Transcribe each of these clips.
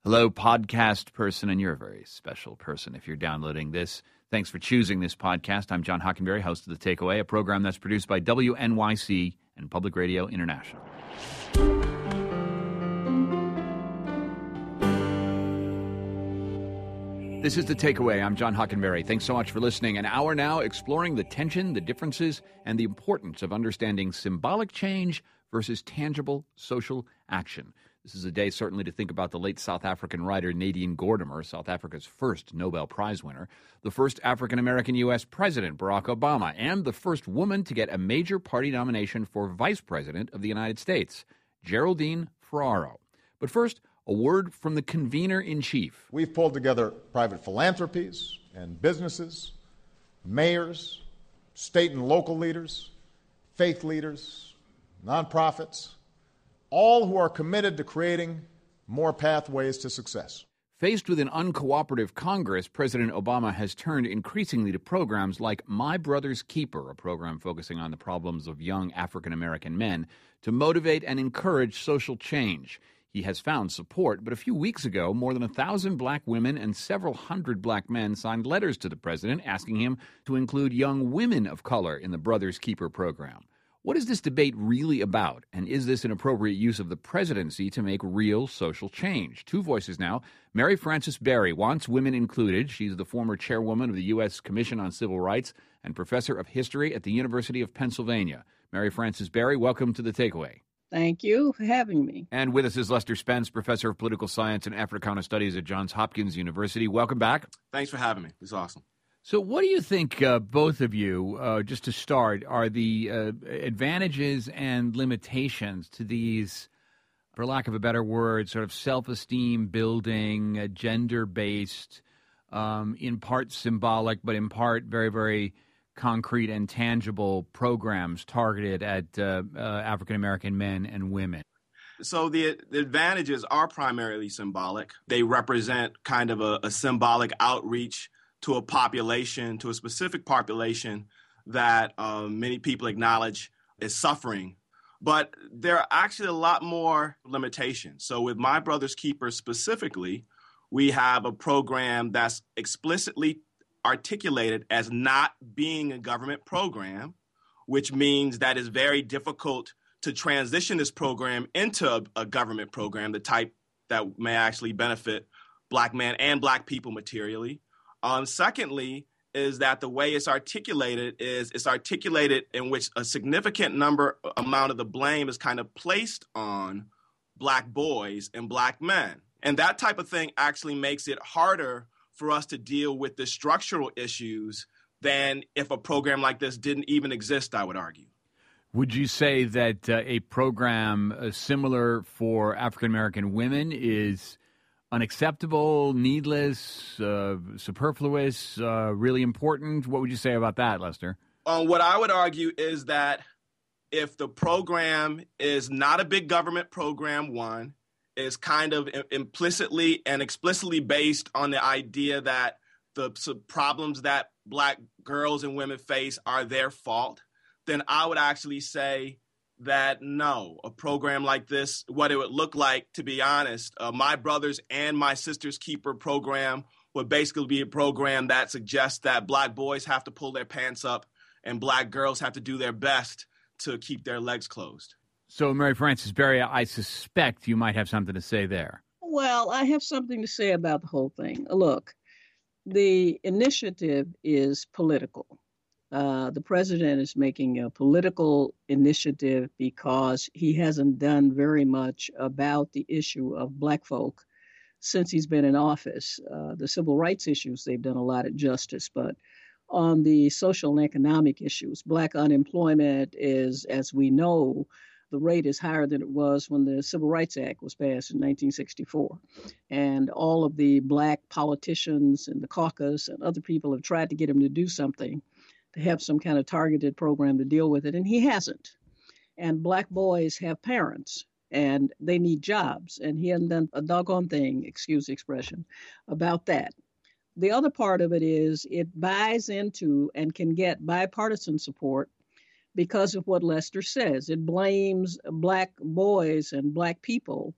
Hello, podcast person, and you're a very special person if you're downloading this. Thanks for choosing this podcast. I'm John Hockenberry, host of The Takeaway, a program that's produced by WNYC and Public Radio International. This is The Takeaway. I'm John Hockenberry. Thanks so much for listening. An hour now exploring the tension, the differences, and the importance of understanding symbolic change versus tangible social action. This is a day certainly to think about the late South African writer Nadine Gordimer, South Africa's first Nobel Prize winner, the first African-American U.S. President, Barack Obama, and the first woman to get a major party nomination for Vice President of the United States, Geraldine Ferraro. But first, a word from the convener-in-chief. We've pulled together private philanthropies and businesses, mayors, state and local leaders, faith leaders, nonprofits, all who are committed to creating more pathways to success. Faced with an uncooperative Congress, President Obama has turned increasingly to programs like My Brother's Keeper, a program focusing on the problems of young African-American men, to motivate and encourage social change. He has found support, but a few weeks ago, more than 1,000 black women and several hundred black men signed letters to the president asking him to include young women of color in the Brother's Keeper program. What is this debate really about, and is this an appropriate use of the presidency to make real social change? Two voices now. Mary Frances Berry wants women included. She's the former chairwoman of the U.S. Commission on Civil Rights and professor of history at the University of Pennsylvania. Mary Frances Berry, welcome to The Takeaway. Thank you for having me. And with us is Lester Spence, professor of political science and Africana studies at Johns Hopkins University. Welcome back. Thanks for having me. It's awesome. So what do you think, both of you, just to start, are the advantages and limitations to these, for lack of a better word, sort of self-esteem building, gender-based, in part symbolic, but in part very, very concrete and tangible programs targeted at African-American men and women? So the advantages are primarily symbolic. They represent kind of a symbolic outreach to a population, to a specific population that many people acknowledge is suffering. But there are actually a lot more limitations. So with My Brother's Keeper specifically, we have a program that's explicitly articulated as not being a government program, which means that it's very difficult to transition this program into a government program, the type that may actually benefit black men and black people materially. Secondly, is that the way it's articulated in which a significant amount of the blame is kind of placed on black boys and black men. And that type of thing actually makes it harder for us to deal with the structural issues than if a program like this didn't even exist, I would argue. Would you say that a program similar for African-American women is unacceptable, needless, superfluous, really important? What would you say about that, Lester? What I would argue is that if the program is not a big government program, one, is kind of implicitly and explicitly based on the idea that the problems that black girls and women face are their fault, then I would actually say that no, a program like this, what it would look like, to be honest, My Brother's and My Sister's Keeper program would basically be a program that suggests that black boys have to pull their pants up and black girls have to do their best to keep their legs closed. So, Mary Frances Berry, I suspect you might have something to say there. Well, I have something to say about the whole thing. Look, the initiative is political. The president is making a political initiative because he hasn't done very much about the issue of black folk since he's been in office. The civil rights issues, they've done a lot of justice, but on the social and economic issues, black unemployment is, as we know, the rate is higher than it was when the Civil Rights Act was passed in 1964. And all of the black politicians and the caucus and other people have tried to get him to do something, to have some kind of targeted program to deal with it, and he hasn't. And black boys have parents, and they need jobs, and he hasn't done a doggone thing, excuse the expression, about that. The other part of it is it buys into and can get bipartisan support because of what Lester says. It blames black boys and black people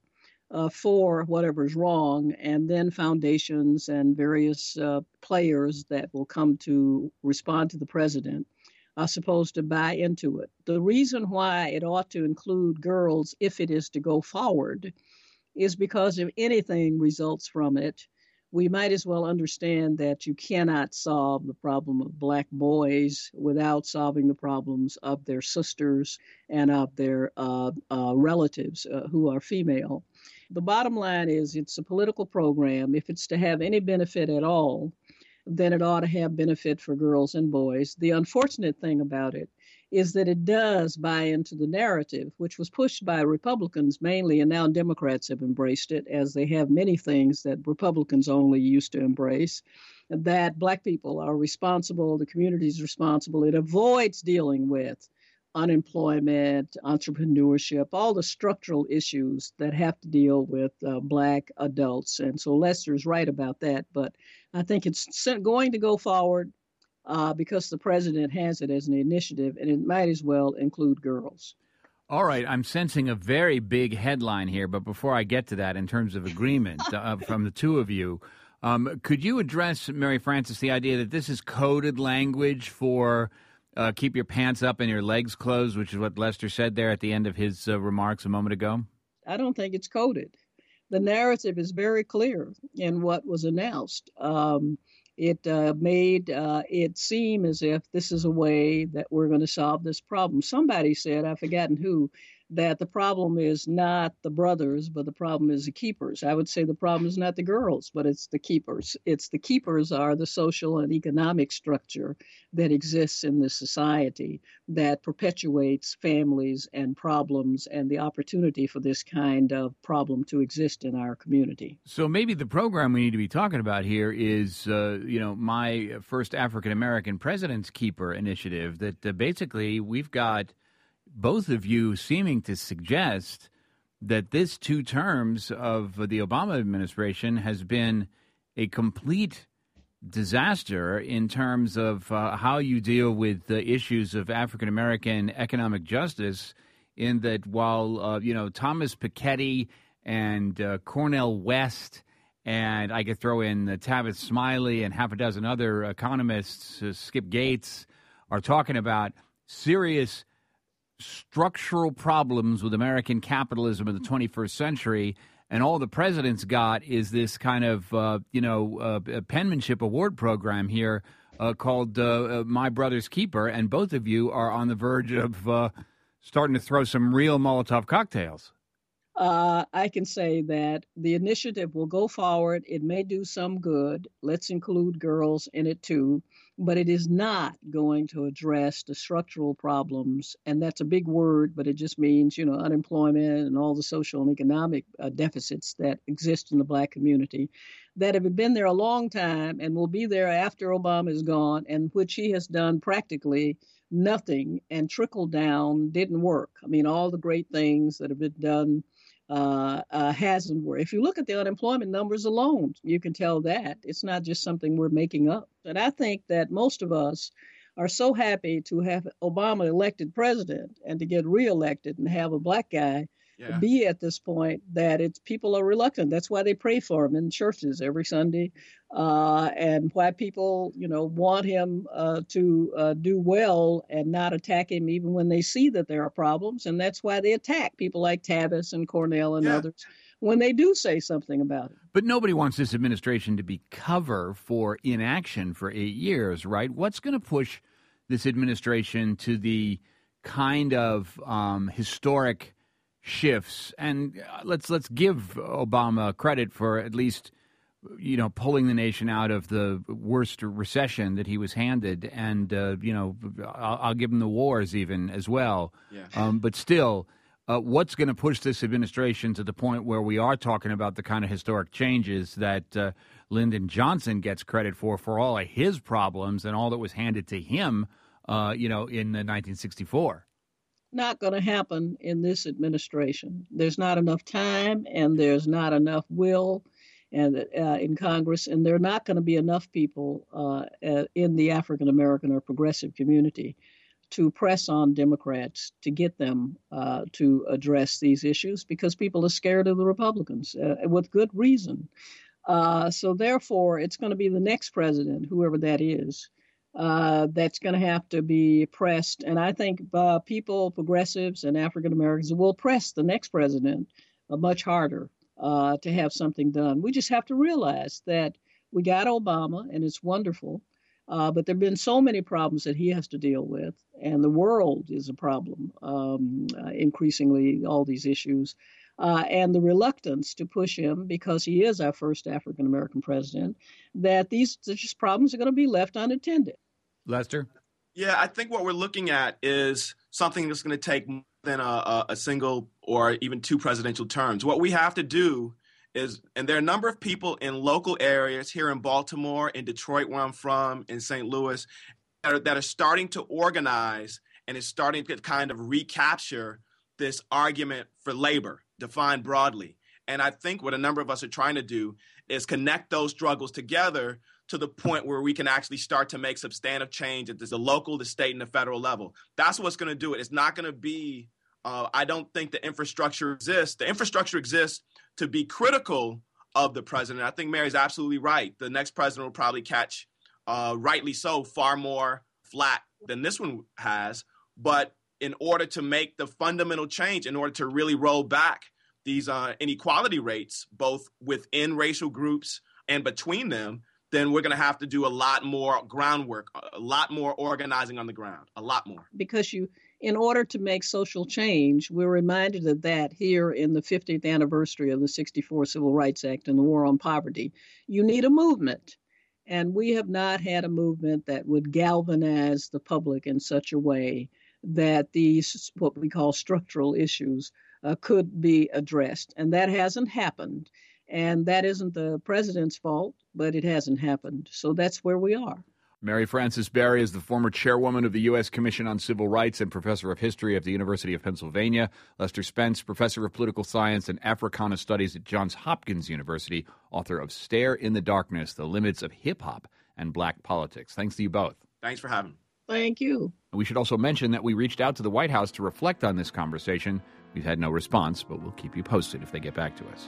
for whatever's wrong, and then foundations and various players that will come to respond to the president are supposed to buy into it. The reason why it ought to include girls, if it is to go forward, is because if anything results from it, we might as well understand that you cannot solve the problem of Black boys without solving the problems of their sisters and of their relatives who are female. The bottom line is it's a political program. If it's to have any benefit at all, then it ought to have benefit for girls and boys. The unfortunate thing about it is that it does buy into the narrative, which was pushed by Republicans mainly, and now Democrats have embraced it, as they have many things that Republicans only used to embrace, that Black people are responsible, the community is responsible. It avoids dealing with unemployment, entrepreneurship, all the structural issues that have to deal with Black adults. And so Lester's right about that, but I think it's going to go forward because the president has it as an initiative, and it might as well include girls. All right, I'm sensing a very big headline here, but before I get to that, in terms of agreement from the two of you, could you address, Mary Frances, the idea that this is coded language for keep your pants up and your legs closed, which is what Lester said there at the end of his remarks a moment ago? I don't think it's coded. The narrative is very clear in what was announced. It made it seem as if this is a way that we're going to solve this problem. Somebody said, I've forgotten who, that the problem is not the brothers, but the problem is the keepers. I would say the problem is not the girls, but it's the keepers. It's the keepers are the social and economic structure that exists in this society that perpetuates families and problems and the opportunity for this kind of problem to exist in our community. So maybe the program we need to be talking about here is, My First African American President's Keeper initiative, that basically we've got both of you seeming to suggest that this 2 terms of the Obama administration has been a complete disaster in terms of how you deal with the issues of African American economic justice, in that while, Thomas Piketty and Cornel West, and I could throw in Tavis Smiley and half a dozen other economists, Skip Gates, are talking about serious structural problems with American capitalism in the 21st century, and all the president's got is this kind of, penmanship award program here called My Brother's Keeper, and both of you are on the verge of starting to throw some real Molotov cocktails. I can say that the initiative will go forward. It may do some good. Let's include girls in it too. But it is not going to address the structural problems. And that's a big word, but it just means, unemployment and all the social and economic deficits that exist in the Black community that have been there a long time and will be there after Obama is gone, and which he has done practically nothing, and trickle down didn't work. I mean, all the great things that have been done hasn't worked. If you look at the unemployment numbers alone, you can tell that it's not just something we're making up. And I think that most of us are so happy to have Obama elected president and to get reelected and have a Black guy be at this point that people are reluctant. That's why they pray for him in churches every Sunday, and why people, want him to do well and not attack him even when they see that there are problems. And that's why they attack people like Tavis and Cornell and others when they do say something about it. But nobody wants this administration to be cover for inaction for 8 years, right? What's going to push this administration to the kind of historic shifts? And let's give Obama credit for at least, pulling the nation out of the worst recession that he was handed. And, I'll give him the wars even as well. Yeah. But still, what's going to push this administration to the point where we are talking about the kind of historic changes that Lyndon Johnson gets credit for all of his problems and all that was handed to him, in 1964? Not going to happen in this administration. There's not enough time, and there's not enough will, and in Congress, and there are not going to be enough people in the African American or progressive community to press on Democrats to get them to address these issues because people are scared of the Republicans with good reason. So therefore, it's going to be the next president, whoever that is, that's going to have to be pressed. And I think people, progressives and African Americans, will press the next president much harder to have something done. We just have to realize that we got Obama, and it's wonderful. But there have been so many problems that he has to deal with, and the world is a problem, increasingly, all these issues. And the reluctance to push him, because he is our first African-American president, that these just problems are going to be left unattended. Lester? Yeah, I think what we're looking at is something that's going to take more than a single or even two presidential terms. What we have to do is, and there are a number of people in local areas here in Baltimore, in Detroit, where I'm from, in St. Louis, that are starting to organize and is starting to kind of recapture this argument for labor, defined broadly. And I think what a number of us are trying to do is connect those struggles together to the point where we can actually start to make substantive change at the local, the state, and the federal level. That's what's going to do it. It's not going to be, I don't think the infrastructure exists. The infrastructure exists to be critical of the president. I think Mary's absolutely right. The next president will probably catch, rightly so, far more flat than this one has. But in order to make the fundamental change, in order to really roll back these inequality rates, both within racial groups and between them, then we're going to have to do a lot more groundwork, a lot more organizing on the ground, a lot more. Because in order to make social change, we're reminded of that here in the 50th anniversary of the 1964 Civil Rights Act and the War on Poverty. You need a movement. And we have not had a movement that would galvanize the public in such a way that these, what we call structural issues, could be addressed. And that hasn't happened. And that isn't the president's fault, but it hasn't happened. So that's where we are. Mary Frances Berry is the former chairwoman of the U.S. Commission on Civil Rights and professor of history at the University of Pennsylvania. Lester Spence, professor of political science and Africana studies at Johns Hopkins University, author of Stare in the Darkness, The Limits of Hip-Hop and Black Politics. Thanks to you both. Thanks for having me. Thank you. We should also mention that we reached out to the White House to reflect on this conversation. We've had no response, but we'll keep you posted if they get back to us.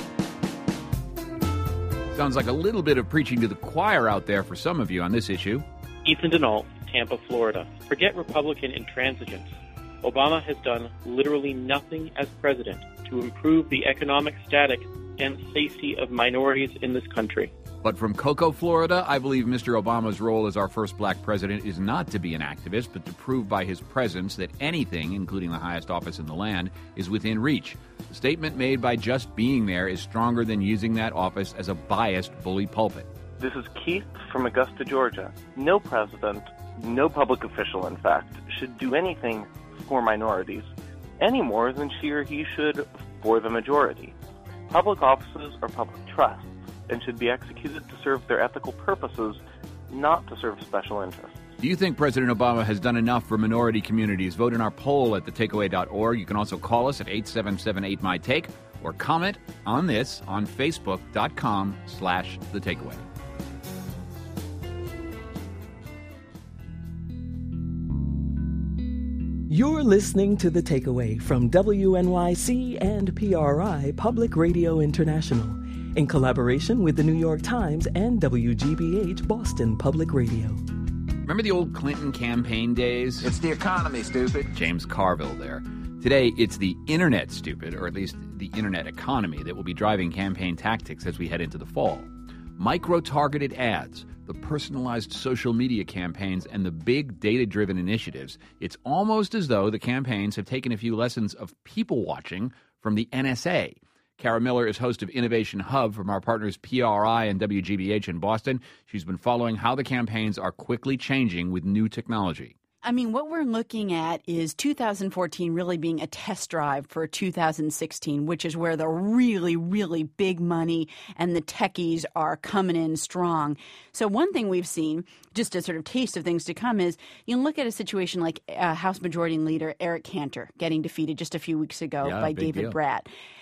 Sounds like a little bit of preaching to the choir out there for some of you on this issue. Ethan Denault, Tampa, Florida. Forget Republican intransigence. Obama has done literally nothing as president to improve the economic status and safety of minorities in this country. But from Cocoa, Florida, I believe Mr. Obama's role as our first black president is not to be an activist, but to prove by his presence that anything, including the highest office in the land, is within reach. The statement made by just being there is stronger than using that office as a biased bully pulpit. This is Keith from Augusta, Georgia. No president, no public official, in fact, should do anything for minorities any more than she or he should for the majority. Public offices are public trusts and should be executed to serve their ethical purposes, not to serve special interests. Do you think President Obama has done enough for minority communities? Vote in our poll at thetakeaway.org. You can also call us at 877-8MY-TAKE or comment on this on Facebook.com/thetakeaway. You're listening to The Takeaway from WNYC and PRI Public Radio International, in collaboration with the New York Times and WGBH Boston Public Radio. Remember the old Clinton campaign days? It's the economy, stupid. James Carville there. Today, it's the internet, stupid, or at least the internet economy, that will be driving campaign tactics as we head into the fall. Micro-targeted ads, the personalized social media campaigns, and the big data-driven initiatives. It's almost as though the campaigns have taken a few lessons of people-watching from the NSA. Kara Miller is host of Innovation Hub from our partners PRI and WGBH in Boston. She's been following how the campaigns are quickly changing with new technology. I mean, what we're looking at is 2014 really being a test drive for 2016, which is where the really, really big money and the techies are coming in strong. So one thing we've seen, just a sort of taste of things to come, is you look at a situation like House Majority Leader Eric Cantor getting defeated just a few weeks ago by David Brat.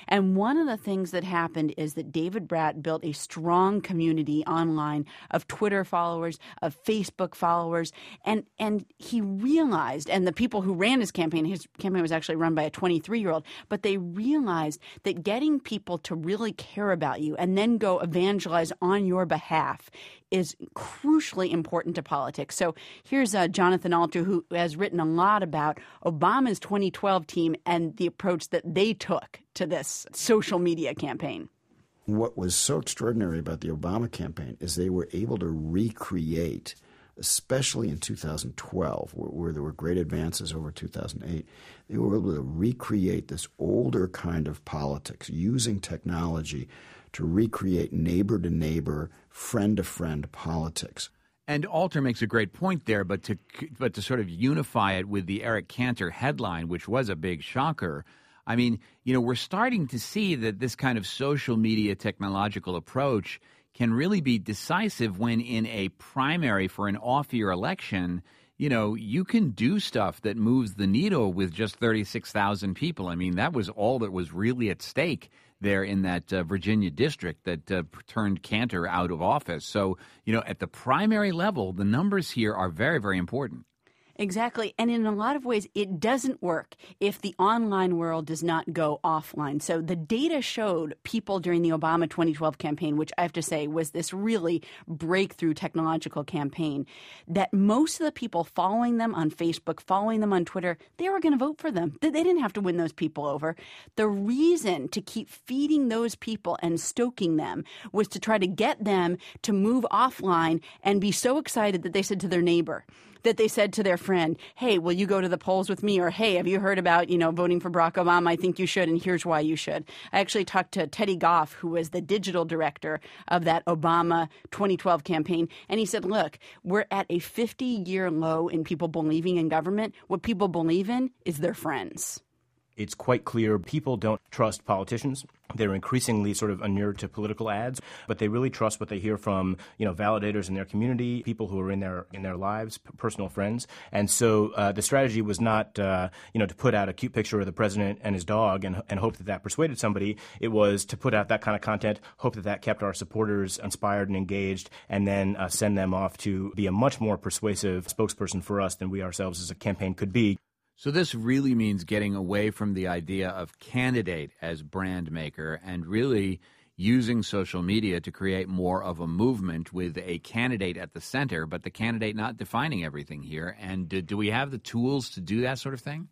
And one of the things that happened is that David Brat built a strong community online of Twitter followers, of Facebook followers, and he realized, and the people who ran his campaign was actually run by a 23-year-old, but they realized that getting people to really care about you and then go evangelize on your behalf is crucially important to politics. So here's Jonathan Alter, who has written a lot about Obama's 2012 team and the approach that they took to this social media campaign. What was so extraordinary about the Obama campaign is they were able to recreate, especially in 2012, where there were great advances over 2008, they were able to recreate this older kind of politics using technology to recreate neighbor-to-neighbor, friend-to-friend politics. And Alter makes a great point there, but to sort of unify it with the Eric Cantor headline, which was a big shocker. I mean, we're starting to see that this kind of social media technological approach can really be decisive when in a primary for an off-year election, you can do stuff that moves the needle with just 36,000 people. I mean, that was all that was really at stake there in that Virginia district that turned Cantor out of office. So, at the primary level, the numbers here are very, very important. Exactly. And in a lot of ways, it doesn't work if the online world does not go offline. So the data showed people during the Obama 2012 campaign, which I have to say was this really breakthrough technological campaign, that most of the people following them on Facebook, following them on Twitter, they were going to vote for them. They didn't have to win those people over. The reason to keep feeding those people and stoking them was to try to get them to move offline and be so excited that they said to their neighbor, that they said to their friend, hey, will you go to the polls with me? Or, hey, have you heard about, voting for Barack Obama? I think you should, and here's why you should. I actually talked to Teddy Goff, who was the digital director of that Obama 2012 campaign, and he said, look, we're at a 50-year low in people believing in government. What people believe in is their friends. It's quite clear people don't trust politicians. They're increasingly sort of inured to political ads, but they really trust what they hear from, validators in their community, people who are in their lives, personal friends. And so the strategy was not, to put out a cute picture of the president and his dog and hope that persuaded somebody. It was to put out that kind of content, hope that kept our supporters inspired and engaged, and then send them off to be a much more persuasive spokesperson for us than we ourselves as a campaign could be. So this really means getting away from the idea of candidate as brand maker and really using social media to create more of a movement with a candidate at the center, but the candidate not defining everything here. And do we have the tools to do that sort of thing?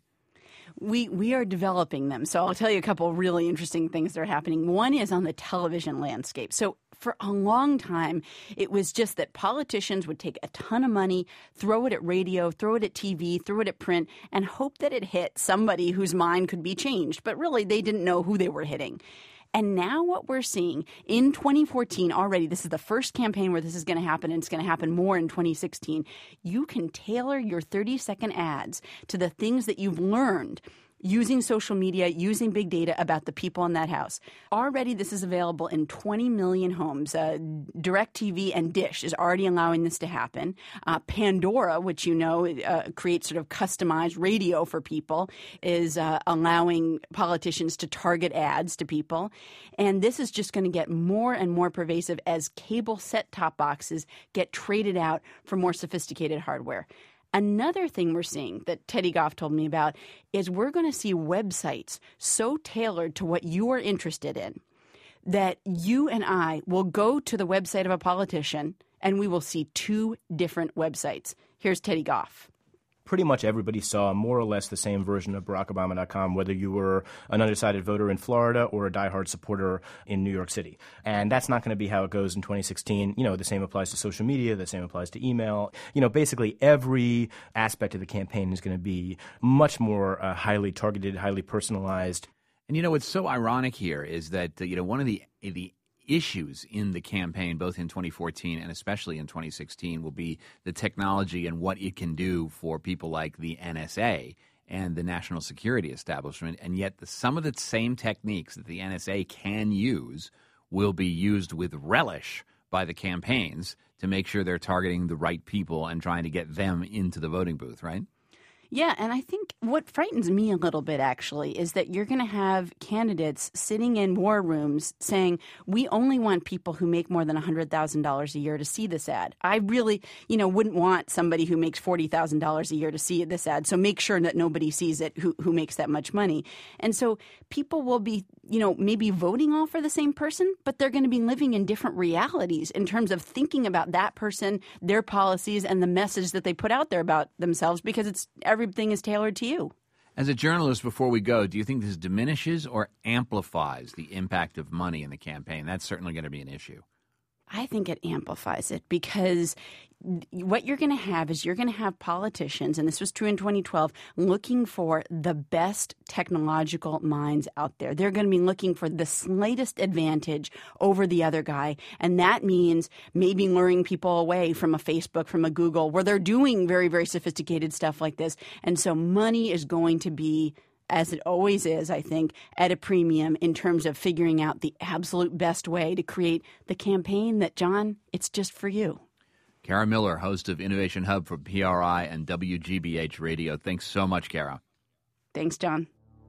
We are developing them. So I'll tell you a couple of really interesting things that are happening. One is on the television landscape. So for a long time, it was just that politicians would take a ton of money, throw it at radio, throw it at TV, throw it at print, and hope that it hit somebody whose mind could be changed. But really, they didn't know who they were hitting. And now what we're seeing in 2014 already, this is the first campaign where this is going to happen, and it's going to happen more in 2016. You can tailor your 30-second ads to the things that you've learned using social media, using big data about the people in that house. Already this is available in 20 million homes. DirecTV and Dish is already allowing this to happen. Pandora, which creates sort of customized radio for people, is allowing politicians to target ads to people. And this is just going to get more and more pervasive as cable set-top boxes get traded out for more sophisticated hardware. Another thing we're seeing that Teddy Goff told me about is we're going to see websites so tailored to what you are interested in that you and I will go to the website of a politician and we will see two different websites. Here's Teddy Goff. Pretty much everybody saw more or less the same version of BarackObama.com, whether you were an undecided voter in Florida or a diehard supporter in New York City. And that's not going to be how it goes in 2016. The same applies to social media. The same applies to email. Basically every aspect of the campaign is going to be much more highly targeted, highly personalized. And what's so ironic here is that, one of the issues in the campaign, both in 2014 and especially in 2016, will be the technology and what it can do for people like the NSA and the national security establishment. And yet some of the same techniques that the NSA can use will be used with relish by the campaigns to make sure they're targeting the right people and trying to get them into the voting booth, right? Yeah, and I think what frightens me a little bit, actually, is that you're going to have candidates sitting in war rooms saying, we only want people who make more than $100,000 a year to see this ad. I really, wouldn't want somebody who makes $40,000 a year to see this ad, so make sure that nobody sees it who makes that much money. And so people will be, maybe voting all for the same person, but they're going to be living in different realities in terms of thinking about that person, their policies, and the message that they put out there about themselves, because everything is tailored to you. As a journalist, before we go, do you think this diminishes or amplifies the impact of money in the campaign? That's certainly going to be an issue. I think it amplifies it, because what you're going to have is you're going to have politicians, and this was true in 2012, looking for the best technological minds out there. They're going to be looking for the slightest advantage over the other guy, and that means maybe luring people away from a Facebook, from a Google, where they're doing very, very sophisticated stuff like this. And so money is going to be, as it always is, I think, at a premium in terms of figuring out the absolute best way to create the campaign that, John, it's just for you. Kara Miller, host of Innovation Hub for PRI and WGBH Radio. Thanks so much, Kara. Thanks, John.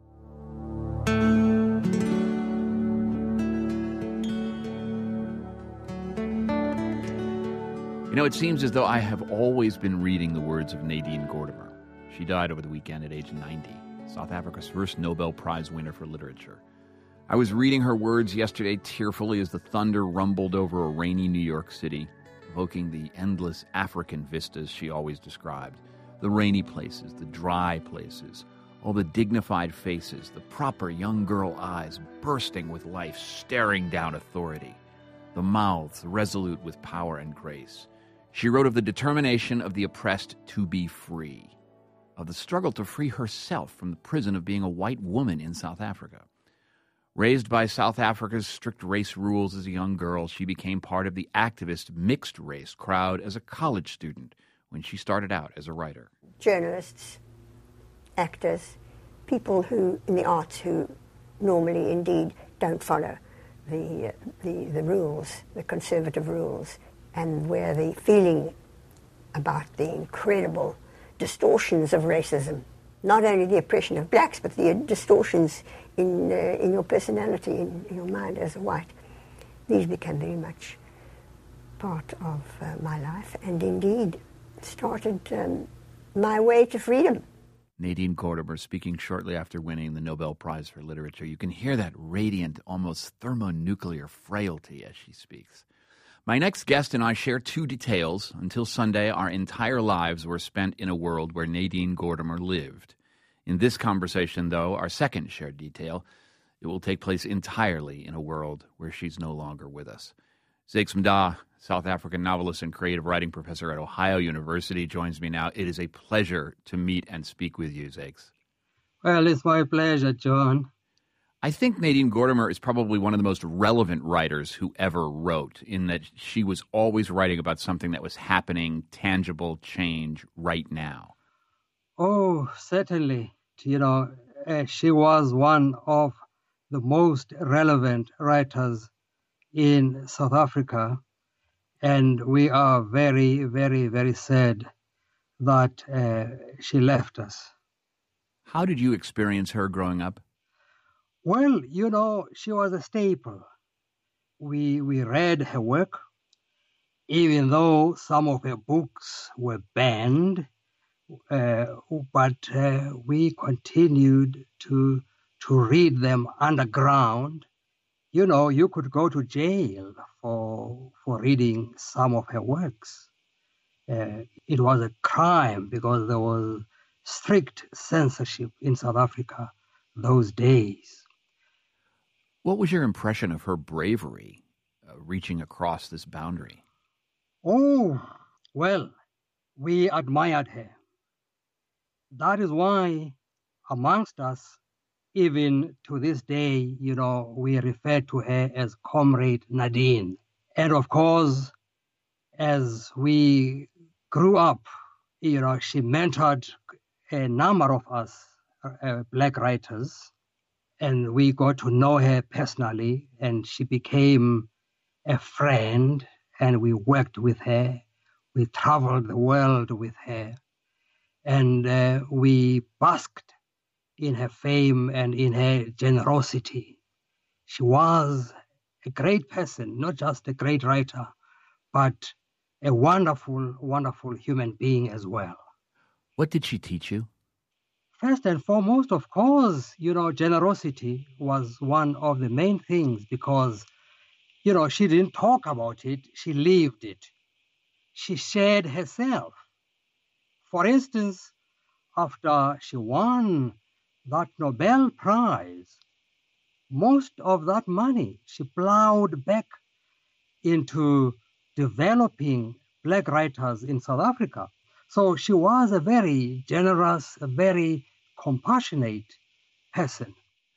It seems as though I have always been reading the words of Nadine Gordimer. She died over the weekend at age 90. South Africa's first Nobel Prize winner for literature. I was reading her words yesterday tearfully as the thunder rumbled over a rainy New York City, evoking the endless African vistas she always described. The rainy places, the dry places, all the dignified faces, the proper young girl eyes bursting with life, staring down authority, the mouths resolute with power and grace. She wrote of the determination of the oppressed to be free, of the struggle to free herself from the prison of being a white woman in South Africa. Raised by South Africa's strict race rules as a young girl, she became part of the activist mixed-race crowd as a college student when she started out as a writer. Journalists, actors, people who in the arts who normally indeed don't follow the rules, the conservative rules, and where the feeling about the incredible distortions of racism, not only the oppression of blacks, but the distortions in your personality, in your mind as a white. These became very much part of my life, and indeed started my way to freedom. Nadine Gordimer speaking shortly after winning the Nobel Prize for Literature. You can hear that radiant, almost thermonuclear frailty as she speaks. My next guest and I share two details. Until Sunday, our entire lives were spent in a world where Nadine Gordimer lived. In this conversation, though, our second shared detail, it will take place entirely in a world where she's no longer with us. Zakes Mda, South African novelist and creative writing professor at Ohio University, joins me now. It is a pleasure to meet and speak with you, Zakes. Well, it's my pleasure, John. I think Nadine Gordimer is probably one of the most relevant writers who ever wrote, in that she was always writing about something that was happening, tangible change right now. Oh, certainly. She was one of the most relevant writers in South Africa, and we are very, very, very sad that she left us. How did you experience her growing up? Well, she was a staple. We read her work, even though some of her books were banned, but we continued to read them underground. You could go to jail for reading some of her works. It was a crime because there was strict censorship in South Africa those days. What was your impression of her bravery reaching across this boundary? Oh, well, we admired her. That is why, amongst us, even to this day, we refer to her as Comrade Nadine. And of course, as we grew up, she mentored a number of us, black writers, and we got to know her personally, and she became a friend, and we worked with her. We traveled the world with her. and we basked in her fame and in her generosity. She was a great person, not just a great writer, but a wonderful, wonderful human being as well. What did she teach you? First and foremost, of course, generosity was one of the main things because, she didn't talk about it, she lived it. She shared herself. For instance, after she won that Nobel Prize, most of that money she plowed back into developing black writers in South Africa. So she was a very generous, a very compassionate person.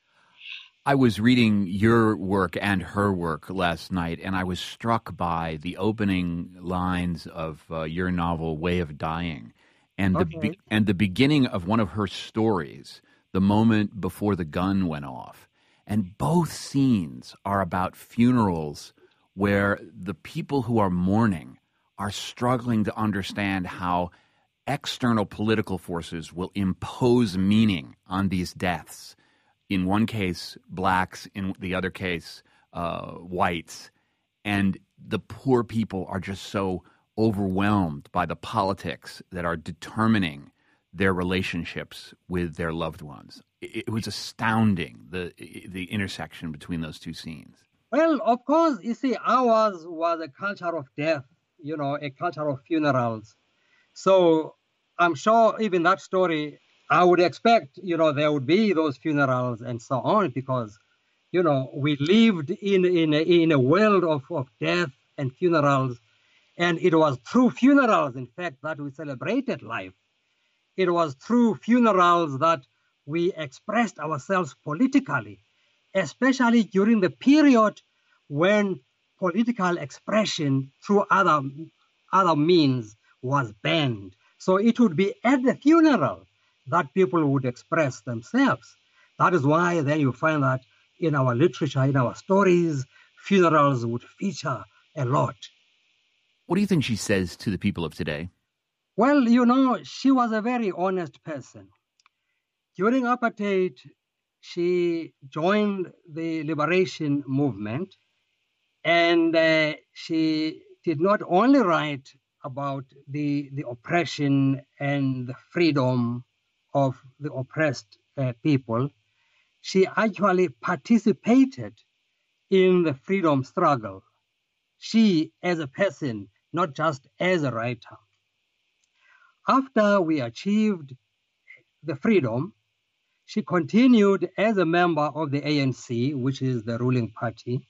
I was reading your work and her work last night, and I was struck by the opening lines of your novel, Way of Dying, and the beginning of one of her stories, the moment before the gun went off. And both scenes are about funerals where the people who are mourning are struggling to understand how external political forces will impose meaning on these deaths. In one case, blacks, in the other case, whites. And the poor people are just so overwhelmed by the politics that are determining their relationships with their loved ones. It was astounding, the intersection between those two scenes. Well, of course, you see, ours was a culture of death, a culture of funerals. So I'm sure even that story, I would expect, there would be those funerals and so on because, we lived in a world of death and funerals. And it was through funerals, in fact, that we celebrated life. It was through funerals that we expressed ourselves politically, especially during the period when political expression through other means was banned. So it would be at the funeral that people would express themselves. That is why then you find that in our literature, in our stories, funerals would feature a lot. What do you think she says to the people of today? Well, she was a very honest person. During apartheid, she joined the liberation movement, and she did not only write about the oppression and the freedom of the oppressed people, she actually participated in the freedom struggle. She as a person, not just as a writer. After we achieved the freedom, she continued as a member of the ANC, which is the ruling party.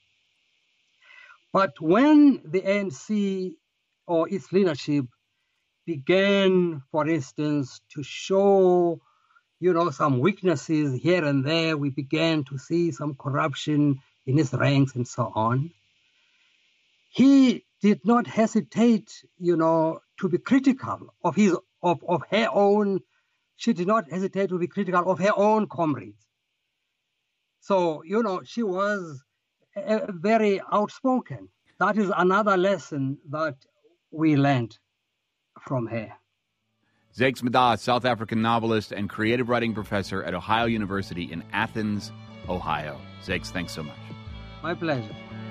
But when the ANC or its leadership began, for instance, to show, some weaknesses here and there, we began to see some corruption in his ranks and so on. He did not hesitate, to be critical of her own. She did not hesitate to be critical of her own comrades. So, she was very outspoken. That is another lesson that we learned from her. Zakes Madda, South African novelist and creative writing professor at Ohio University in Athens, Ohio. Zakes, thanks so much. My pleasure.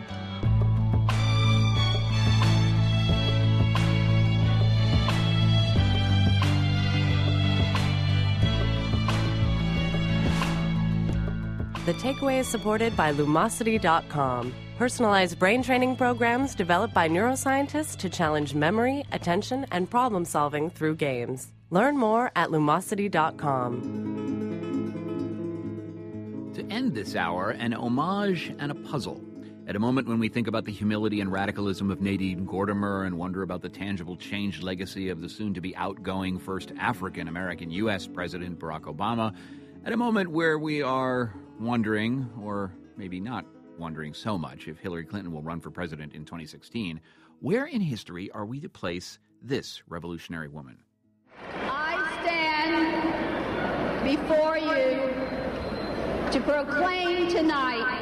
The Takeaway is supported by Lumosity.com. Personalized brain training programs developed by neuroscientists to challenge memory, attention, and problem solving through games. Learn more at Lumosity.com. To end this hour, an homage and a puzzle. At a moment when we think about the humility and radicalism of Nadine Gordimer and wonder about the tangible changed legacy of the soon-to-be outgoing first African-American U.S. President Barack Obama, at a moment where we are wondering, or maybe not wondering so much, if Hillary Clinton will run for president in 2016, where in history are we to place this revolutionary woman? I stand before you to proclaim tonight,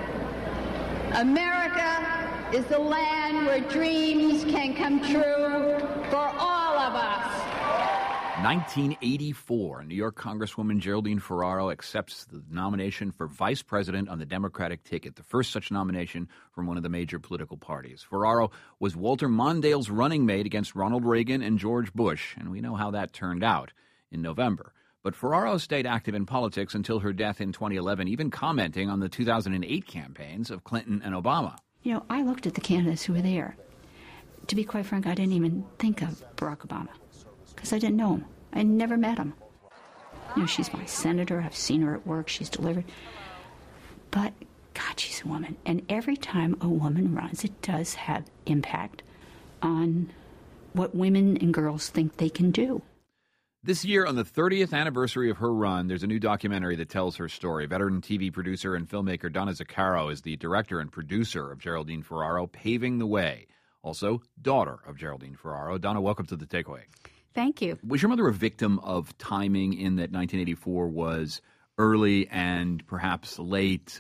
America is the land where dreams can come true for all of us. 1984, New York Congresswoman Geraldine Ferraro accepts the nomination for vice president on the Democratic ticket, the first such nomination from one of the major political parties. Ferraro was Walter Mondale's running mate against Ronald Reagan and George Bush, and we know how that turned out in November. But Ferraro stayed active in politics until her death in 2011, even commenting on the 2008 campaigns of Clinton and Obama. You know, I looked at the candidates who were there. To be quite frank, I didn't even think of Barack Obama because I didn't know him. I never met him. You know, she's my senator. I've seen her at work. She's delivered. But, God, she's a woman. And every time a woman runs, it does have impact on what women and girls think they can do. This year, on the 30th anniversary of her run, there's a new documentary that tells her story. Veteran TV producer and filmmaker Donna Zuccaro is the director and producer of Geraldine Ferraro, Paving the Way. Also, daughter of Geraldine Ferraro. Donna, welcome to The Takeaway. Thank you. Was your mother a victim of timing in that 1984 was early and perhaps late?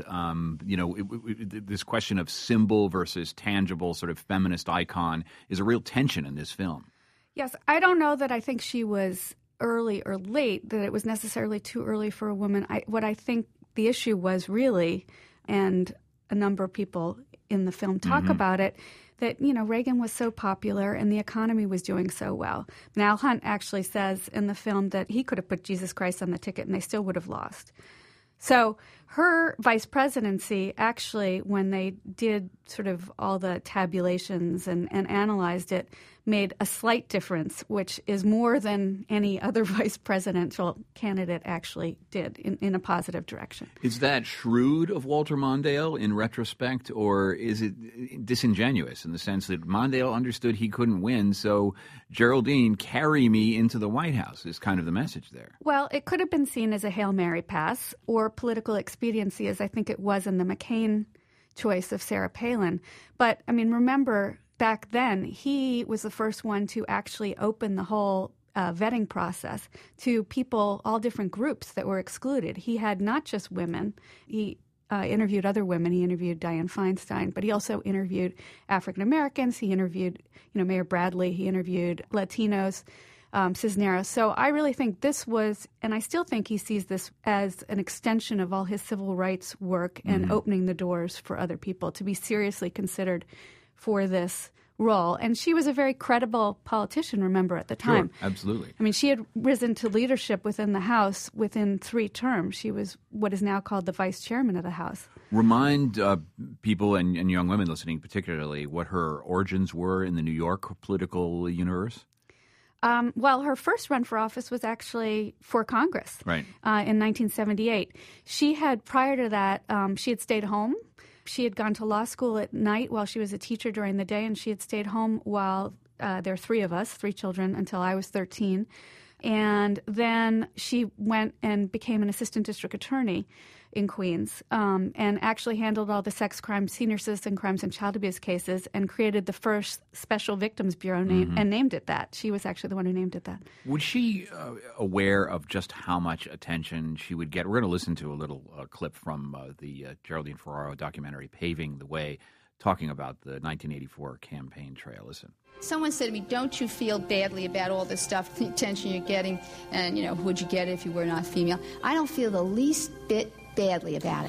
This question of symbol versus tangible sort of feminist icon is a real tension in this film. Yes, I don't know that I think she was early or late, that it was necessarily too early for a woman. What I think the issue was really, and a number of people in the film talk about it, that, you know, Reagan was so popular and the economy was doing so well. Al Hunt actually says in the film that he could have put Jesus Christ on the ticket and they still would have lost. So her vice presidency, actually, when they did sort of all the tabulations and analyzed it, made a slight difference, which is more than any other vice presidential candidate actually did in a positive direction. Is that shrewd of Walter Mondale in retrospect, or is it disingenuous in the sense that Mondale understood he couldn't win, so Geraldine, carry me into the White House is kind of the message there? Well, it could have been seen as a Hail Mary pass or political expediency, as I think it was in the McCain choice of Sarah Palin. But, I mean, remember, back then, he was the first one to actually open the whole vetting process to people, all different groups that were excluded. He had not just women. He interviewed other women. He interviewed Dianne Feinstein, but he also interviewed African Americans. He interviewed, Mayor Bradley. He interviewed Latinos, Cisneros. So I really think this was, and I still think he sees this as an extension of all his civil rights work and opening the doors for other people to be seriously considered for this role. And she was a very credible politician, remember, at the time. Sure, absolutely. I mean, she had risen to leadership within the House within 3 terms. She was what is now called the vice chairman of the House. Remind people and young women listening particularly what her origins were in the New York political universe. Well, her first run for office was actually for Congress in 1978. She had, prior to that, she had stayed home. She had gone to law school at night while she was a teacher during the day, and she had stayed home while there are 3 of us, 3 children, until I was 13. And then she went and became an assistant district attorney in Queens and actually handled all the sex crimes, senior citizen crimes, and child abuse cases and created the first Special Victims Bureau and named it that. She was actually the one who named it that. Was she aware of just how much attention she would get? We're going to listen to a little clip from the Geraldine Ferraro documentary, Paving the Way, talking about the 1984 campaign trail. Listen. Someone said to me, don't you feel badly about all this stuff, the attention you're getting, and, would you get it if you were not female? I don't feel the least bit badly about it.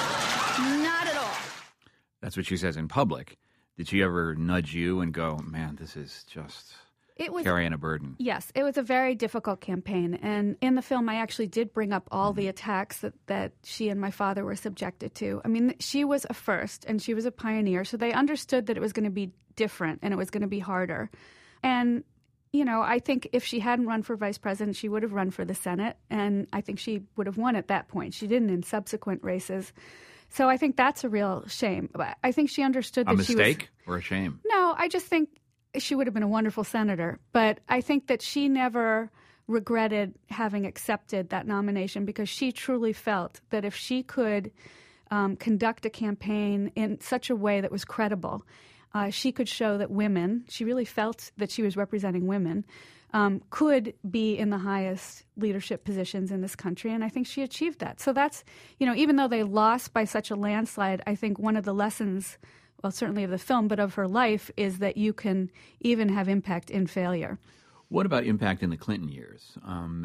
Not at all. That's what she says in public. Did she ever nudge you and go, man, this is just carrying a burden? Yes, it was a very difficult campaign. And in the film, I actually did bring up all the attacks that she and my father were subjected to. I mean, she was a first and she was a pioneer, so they understood that it was going to be different and it was going to be harder. And I think if she hadn't run for vice president, she would have run for the Senate, and I think she would have won at that point. She didn't in subsequent races. So I think that's a real shame. I think she understood that she was... A mistake or a shame? No, I just think she would have been a wonderful senator. But I think that she never regretted having accepted that nomination because she truly felt that if she could conduct a campaign in such a way that was credible, she could show that women, she really felt that she was representing women, could be in the highest leadership positions in this country, and I think she achieved that. So that's, even though they lost by such a landslide, I think one of the lessons, well, certainly of the film, but of her life, is that you can even have impact in failure. What about impact in the Clinton years?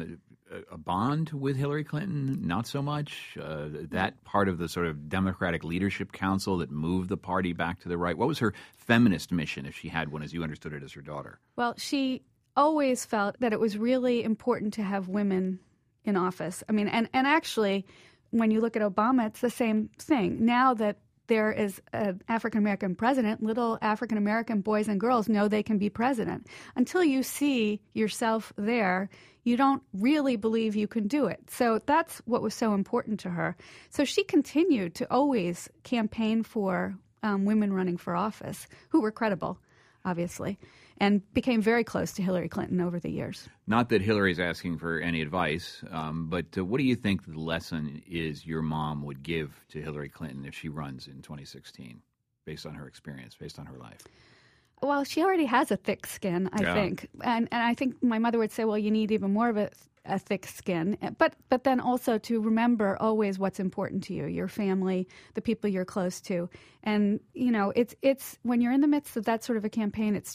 A bond with Hillary Clinton, not so much. That part of the sort of Democratic Leadership Council that moved the party back to the right. What was her feminist mission, if she had one, as you understood it, as her daughter? Well, she always felt that it was really important to have women in office. I mean, and actually, when you look at Obama, it's the same thing. Now that there is an African-American president, little African-American boys and girls know they can be president. Until you see yourself there, you don't really believe you can do it. So that's what was so important to her. So she continued to always campaign for women running for office who were credible, obviously, and became very close to Hillary Clinton over the years. Not that Hillary's asking for any advice, but what do you think the lesson is your mom would give to Hillary Clinton if she runs in 2016, based on her experience, based on her life? Well, she already has a thick skin, I think. And I think my mother would say, well, you need even more of a thick skin. But then also to remember always what's important to you, your family, the people you're close to. And, you know, it's when you're in the midst of that sort of a campaign, it's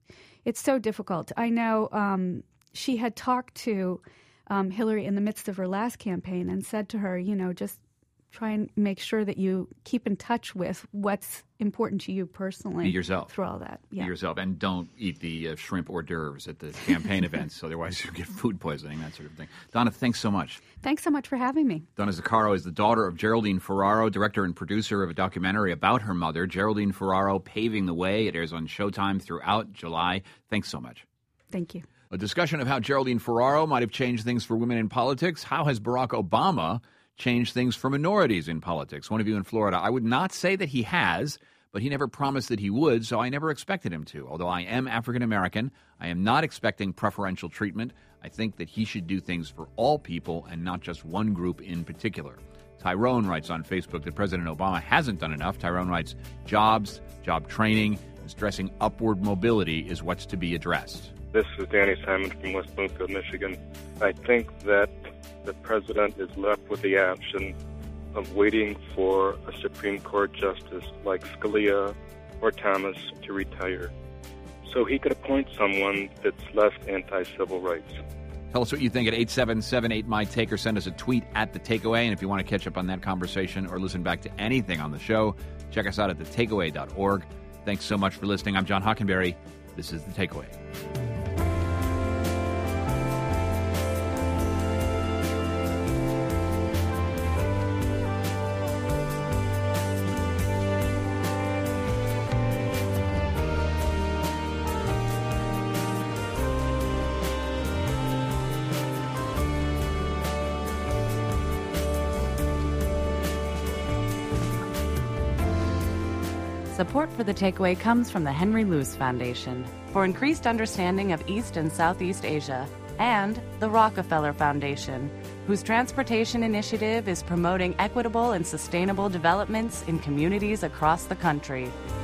so difficult. I know she had talked to Hillary in the midst of her last campaign and said to her, you know, just try and make sure that you keep in touch with what's important to you personally. Be yourself. Through all that. Yeah. Be yourself. And don't eat the shrimp hors d'oeuvres at the campaign events, otherwise you'll get food poisoning, that sort of thing. Donna, thanks so much. Thanks so much for having me. Donna Zaccaro is the daughter of Geraldine Ferraro, director and producer of a documentary about her mother, Geraldine Ferraro, Paving the Way. It airs on Showtime throughout July. Thanks so much. Thank you. A discussion of how Geraldine Ferraro might have changed things for women in politics. How has Barack Obama changed things for minorities in politics? One of you in Florida. I would not say that he has, but he never promised that he would, so I never expected him to. Although I am African American, I am not expecting preferential treatment. I think that he should do things for all people and not just one group in particular. Tyrone writes on Facebook that President Obama hasn't done enough. Tyrone writes, jobs, job training, and stressing upward mobility is what's to be addressed. This is Danny Simon from West Bloomfield, Michigan. I think that the president is left with the option of waiting for a Supreme Court justice like Scalia or Thomas to retire, so he could appoint someone that's less anti-civil rights. Tell us what you think at 877-8MY-TAKE or send us a tweet at The Takeaway. And if you want to catch up on that conversation or listen back to anything on the show, check us out at thetakeaway.org. Thanks so much for listening. I'm John Hockenberry. This is The Takeaway. Support for The Takeaway comes from the Henry Luce Foundation for increased understanding of East and Southeast Asia, and the Rockefeller Foundation, whose transportation initiative is promoting equitable and sustainable developments in communities across the country.